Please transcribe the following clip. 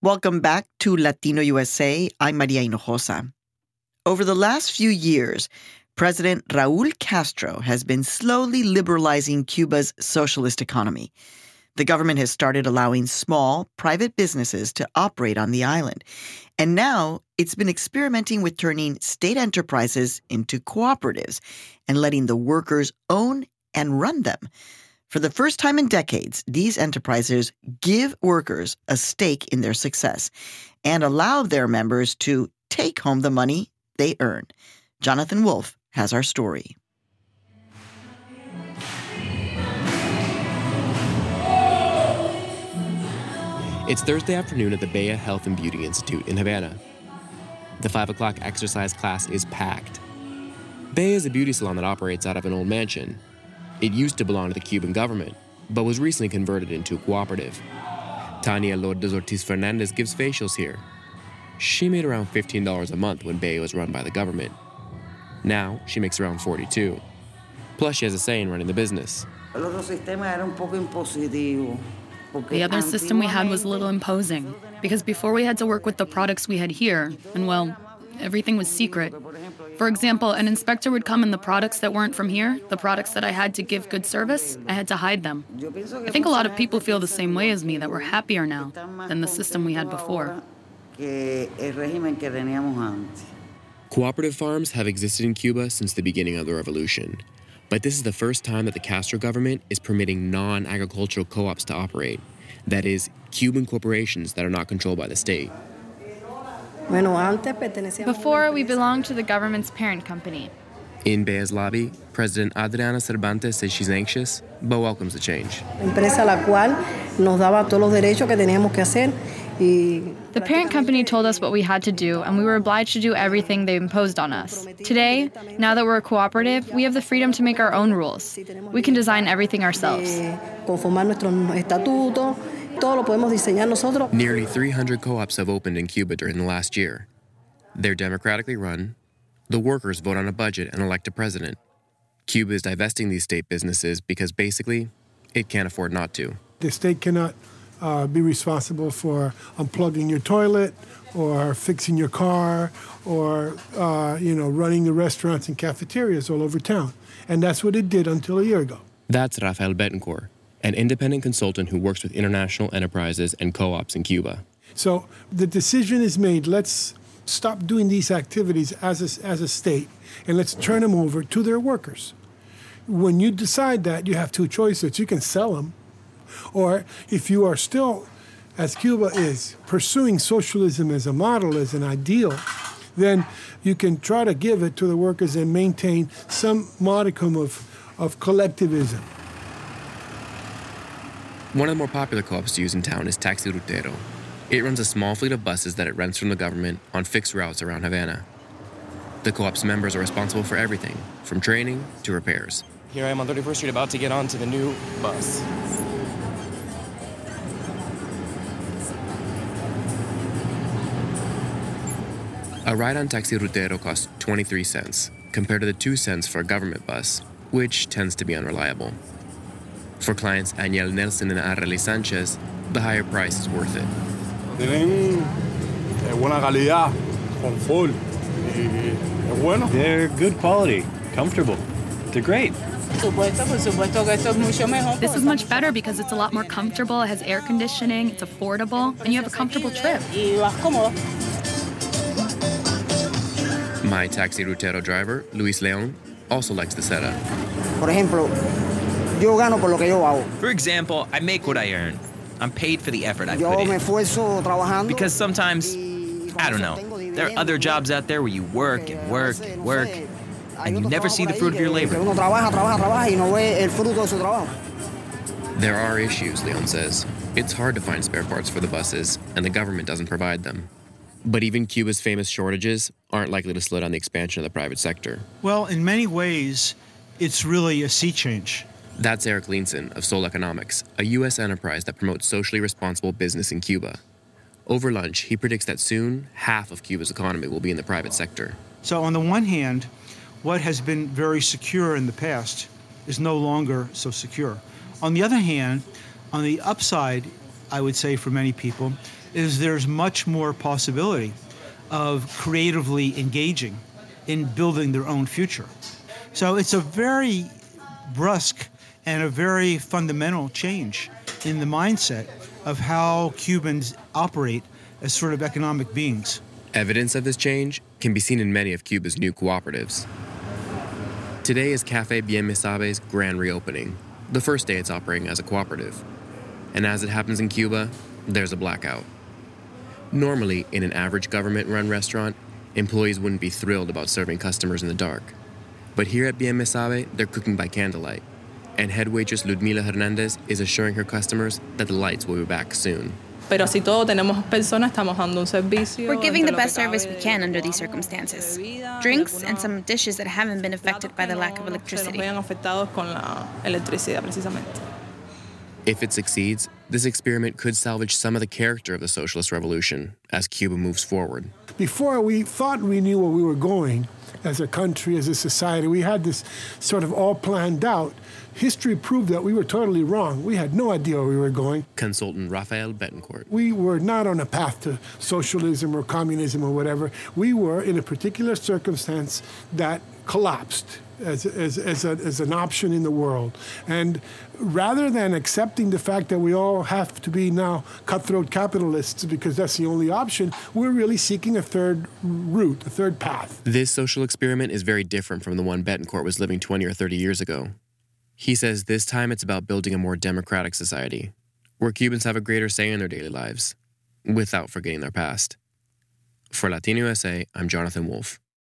Welcome back to Latino USA. I'm Maria Hinojosa. Over the last few years, President Raul Castro has been slowly liberalizing Cuba's socialist economy. The government has started allowing small, private businesses to operate on the island. And now it's been experimenting with turning state enterprises into cooperatives and letting the workers own and run them. For the first time in decades, these enterprises give workers a stake in their success and allow their members to take home the money they earn. Jonathan Wolf has our story. It's Thursday afternoon at the Bea Health and Beauty Institute in Havana. The 5 o'clock exercise class is packed. Bea is a beauty salon that operates out of an old mansion. It used to belong to the Cuban government, but was recently converted into a cooperative. Tania Lourdes Ortiz Fernandez gives facials here. She made around $15 a month when Bea was run by the government. Now, she makes around $42. Plus, she has a say in running the business. The other system we had was a little imposing, because before we had to work with the products we had here, and well, everything was secret. For example, an inspector would come and the products that weren't from here, the products that I had to give good service, I had to hide them. I think a lot of people feel the same way as me, that we're happier now than the system we had before. Cooperative farms have existed in Cuba since the beginning of the revolution. But this is the first time that the Castro government is permitting non-agricultural co-ops to operate. That is, Cuban corporations that are not controlled by the state. Before, we belonged to the government's parent company. In Bea's lobby, President Adriana Cervantes says she's anxious, but welcomes the change. The parent company told us what we had to do, and we were obliged to do everything they imposed on us. Today, now that we're a cooperative, we have the freedom to make our own rules. We can design everything ourselves. Nearly 300 co-ops have opened in Cuba during the last year. They're democratically run. The workers vote on a budget and elect a president. Cuba is divesting these state businesses because basically, it can't afford not to. The state cannot be responsible for unplugging your toilet or fixing your car or, running the restaurants and cafeterias all over town. And that's what it did until a year ago. That's Rafael Betancourt, an independent consultant who works with international enterprises and co-ops in Cuba. So the decision is made, let's stop doing these activities as a state and let's turn them over to their workers. When you decide that, you have two choices. You can sell them, or if you are still, as Cuba is, pursuing socialism as a model, as an ideal, then you can try to give it to the workers and maintain some modicum of collectivism. One of the more popular co-ops to use in town is Taxi Rutero. It runs a small fleet of buses that it rents from the government on fixed routes around Havana. The co-op's members are responsible for everything, from training to repairs. Here I am on 31st Street about to get onto the new bus. A ride on Taxi Rutero costs 23 cents, compared to the 2 cents for a government bus, which tends to be unreliable. For clients Aniel Nelson and Arely Sanchez, the higher price is worth it. They're good quality, comfortable. They're great. This is much better because it's a lot more comfortable, it has air conditioning, it's affordable, and you have a comfortable trip. My Taxi Rutero driver, Luis Leon, also likes the setup. For example, I make what I earn. I'm paid for the effort I put in. Because sometimes, I don't know, there are other jobs out there where you work and work and work, and you never see the fruit of your labor. There are issues, Leon says. It's hard to find spare parts for the buses, and the government doesn't provide them. But even Cuba's famous shortages aren't likely to slow down the expansion of the private sector. Well, in many ways, it's really a sea change. That's Eric Leanson of Sol Economics, a U.S. enterprise that promotes socially responsible business in Cuba. Over lunch, he predicts that soon, half of Cuba's economy will be in the private sector. So on the one hand, what has been very secure in the past is no longer so secure. On the other hand, on the upside, I would say, for many people, is there's much more possibility of creatively engaging in building their own future. So it's a very brusque and a very fundamental change in the mindset of how Cubans operate as sort of economic beings. Evidence of this change can be seen in many of Cuba's new cooperatives. Today is Café Bien Me Sabe's grand reopening, the first day it's operating as a cooperative. And as it happens in Cuba, there's a blackout. Normally, in an average government-run restaurant, employees wouldn't be thrilled about serving customers in the dark. But here at Bien Me Sabe, they're cooking by candlelight. And head waitress Ludmila Hernandez is assuring her customers that the lights will be back soon. We're giving the best service we can under these circumstances. Drinks and some dishes that haven't been affected by the lack of electricity. If it succeeds, this experiment could salvage some of the character of the socialist revolution as Cuba moves forward. Before we thought we knew where we were going as a country, as a society, we had this sort of all planned out. History proved that we were totally wrong. We had no idea where we were going. Consultant Rafael Betancourt. We were not on a path to socialism or communism or whatever. We were in a particular circumstance that collapsed as an option in the world. And rather than accepting the fact that we all have to be now cutthroat capitalists because that's the only option, we're really seeking a third route, a third path. This social experiment is very different from the one Betancourt was living 20 or 30 years ago. He says this time it's about building a more democratic society, where Cubans have a greater say in their daily lives, without forgetting their past. For Latino USA, I'm Jonathan Wolf.